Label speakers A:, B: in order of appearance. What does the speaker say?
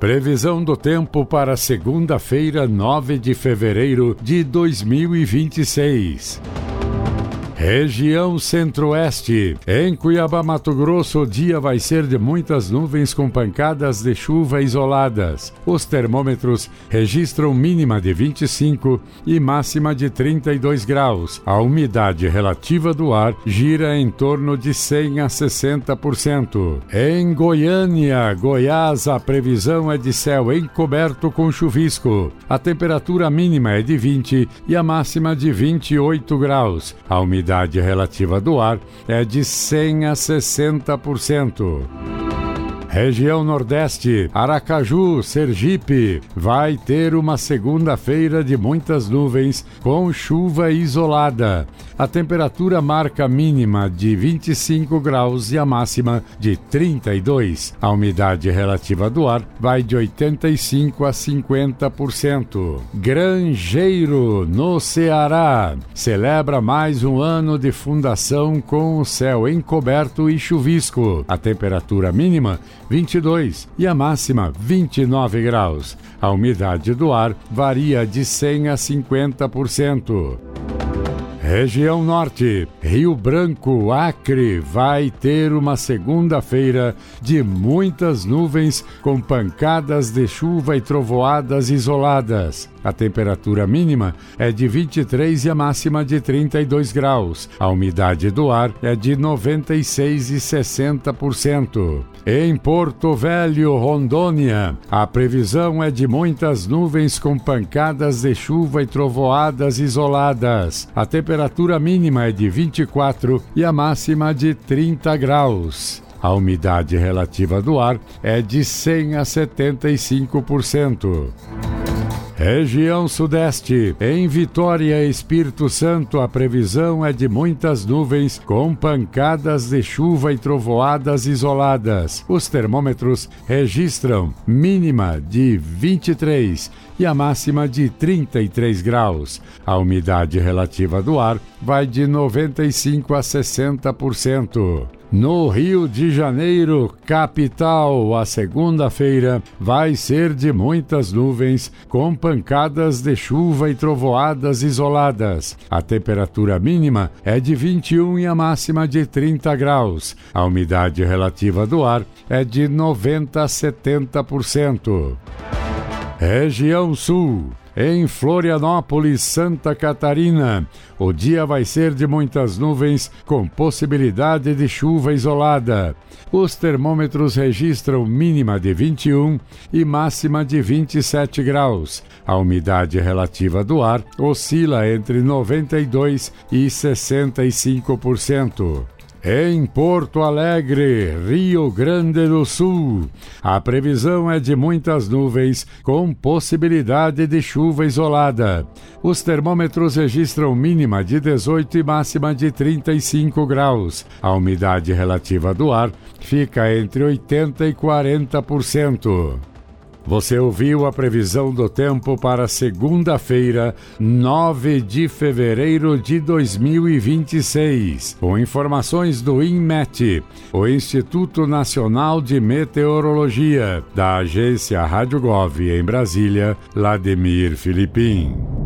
A: Previsão do tempo para segunda-feira, 9 de fevereiro de 2026. Região Centro-Oeste. Em Cuiabá, Mato Grosso, o dia vai ser de muitas nuvens com pancadas de chuva isoladas. Os termômetros registram mínima de 25 e máxima de 32 graus. A umidade relativa do ar gira em torno de 100 a 60%. Em Goiânia, Goiás, a previsão é de céu encoberto com chuvisco. A temperatura mínima é de 20 e a máxima de 28 graus. A umidade relativa do ar é de 100 a 60%. Região Nordeste, Aracaju, Sergipe, vai ter uma segunda-feira de muitas nuvens com chuva isolada. A temperatura marca a mínima de 25 graus e a máxima de 32. A umidade relativa do ar vai de 85 a 50%. Grangeiro, no Ceará, celebra mais um ano de fundação com o céu encoberto e chuvisco. A temperatura mínima 22 e a máxima 29 graus. A umidade do ar varia de 100 a 50%. Região Norte, Rio Branco, Acre, vai ter uma segunda-feira de muitas nuvens com pancadas de chuva e trovoadas isoladas. A temperatura mínima é de 23 e a máxima de 32 graus. A umidade do ar é de 96 e 60%. Em Porto Velho, Rondônia, a previsão é de muitas nuvens com pancadas de chuva e trovoadas isoladas. A temperatura mínima é de 24 e a máxima de 30 graus. A umidade relativa do ar é de 100 a 75%. Região Sudeste, em Vitória, Espírito Santo, a previsão é de muitas nuvens com pancadas de chuva e trovoadas isoladas. Os termômetros registram mínima de 23 e a máxima de 33 graus. A umidade relativa do ar vai de 95 a 60%. No Rio de Janeiro, capital, a segunda-feira vai ser de muitas nuvens com pancadas de chuva e trovoadas isoladas. A temperatura mínima é de 21 e a máxima de 30 graus. A umidade relativa do ar é de 90 a 70%. Região Sul. Em Florianópolis, Santa Catarina, o dia vai ser de muitas nuvens com possibilidade de chuva isolada. Os termômetros registram mínima de 21 e máxima de 27 graus. A umidade relativa do ar oscila entre 92 e 65%. Em Porto Alegre, Rio Grande do Sul, a previsão é de muitas nuvens com possibilidade de chuva isolada. Os termômetros registram mínima de 18 e máxima de 35 graus. A umidade relativa do ar fica entre 80 e 40%. Você ouviu a previsão do tempo para segunda-feira, 9 de fevereiro de 2026. Com informações do INMET, o Instituto Nacional de Meteorologia, da agência Rádio Gov em Brasília, Lademir Filipim.